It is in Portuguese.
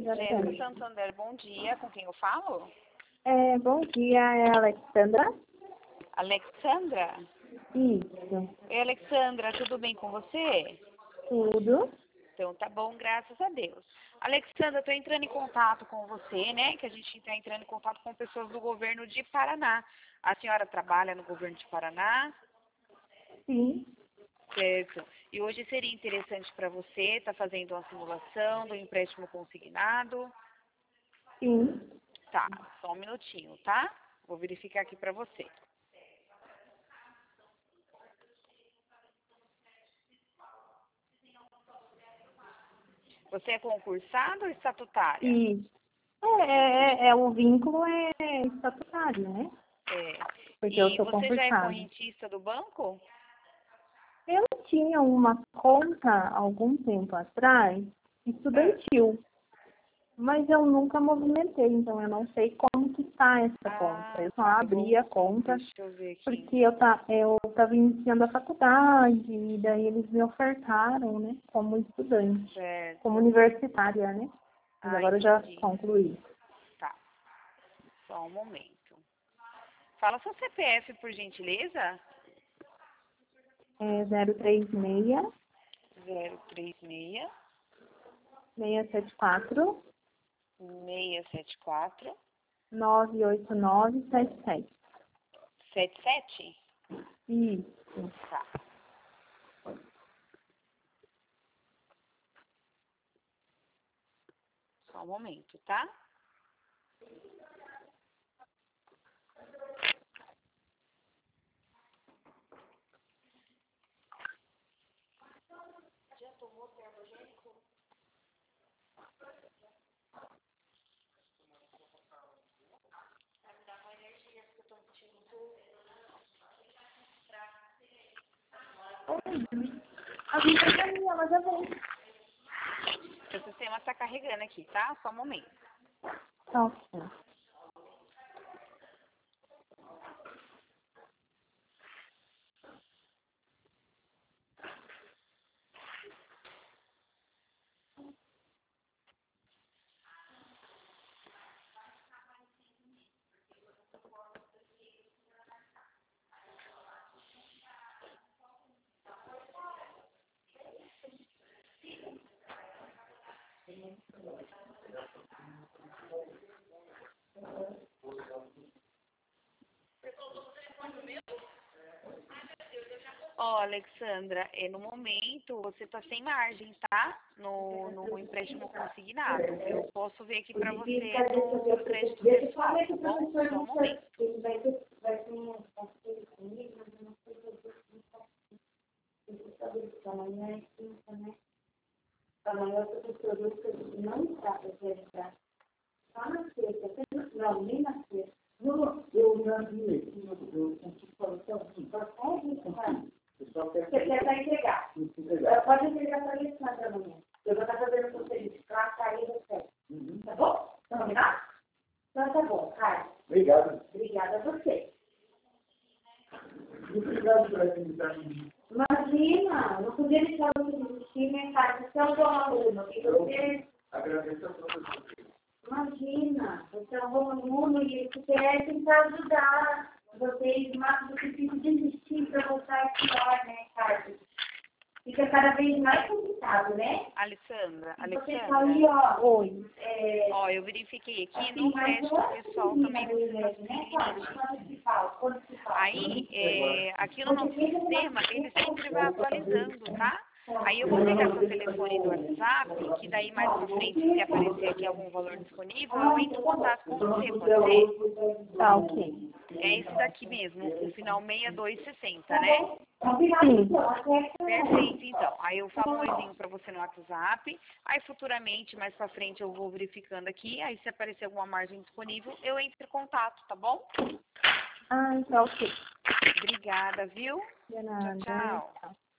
Jéssica Santander, bom dia. Com quem eu falo? Bom dia, é a Alexandra? Alexandra? Isso, Oi, Alexandra, tudo bem com você? tudo. Então tá bom, graças a Deus. Alexandra, estou entrando em contato com você, né? Que a gente está entrando em contato com pessoas do governo de Paraná. A senhora trabalha no governo de Paraná? Sim, Certo. E hoje seria interessante para você estar fazendo uma simulação do empréstimo consignado? sim. Tá, só um minutinho, tá? Vou verificar aqui para você. Você é concursado ou estatutária? Isso. O vínculo é estatutário, né? É. Porque eu E sou você já é concursada. correntista do banco? Eu tinha uma conta há algum tempo atrás, estudantil, mas eu nunca movimentei, então eu não sei como que está essa conta. Eu só Tá, abri a conta deixa eu ver aqui. porque eu estava iniciando a faculdade, e daí eles me ofertaram, né, como estudante, Certo. como universitária, né? Mas agora eu já Entendi. concluí. Tá, só um momento. Fala seu CPF, por gentileza. É 036 036 674 674 98977. 77? Isso. Tá, só um momento, tá? A vida é minha, mas é bom. O sistema está carregando aqui, tá? Só um momento. Tá ok. Ó, Alexandra, no momento você está sem margem, tá? No empréstimo consignado. Eu posso ver aqui para você no crédito pessoal, tá bom? Só um momento. Amanhã é quinta, né? Amanhã eu estou com produtos que a gente não está para registrar. Só na sexta, não, nem na sexta. Não, eu já vi, eu consigo falar sozinho. Você quer para entregar? Pode entregar para a Alexandra amanhã. Eu vou estar fazendo o serviço para sair do céu. Tá bom? Tá combinado? Então tá bom, Caio. Obrigado. Obrigada a você. Muito obrigado por essa invitação. Imagina, não podia deixar você desistir, né, Caio? Você é um bom aluno. E você... Agradeço a todos vocês. Imagina, você é um bom aluno e você quer tentar ajudar vocês, mas você tem que desistir para voltar a estudar, né, Carlos? Fica cada vez mais complicado, né? Alexandra, Você tá ali, ó. Oi. Ó, eu verifiquei aqui Assim, no mas crédito pessoal também você está sem limite. Aí, aqui no nosso sistema, ele sempre vai atualizando, tá? Aí eu vou pegar seu telefone do WhatsApp, que daí mais pra frente, se aparecer aqui algum valor disponível, eu entro em contato com você, pode ser? Tá, ok. É esse daqui mesmo, o final 6260, né? Sim. Perfeito, então. Aí eu falo um oizinho pra você no WhatsApp, aí futuramente, mais pra frente, eu vou verificando aqui, aí se aparecer alguma margem disponível, eu entro em contato, tá bom? Ah, tá ok. Obrigada, viu? De nada. Tchau, tchau. Tchau.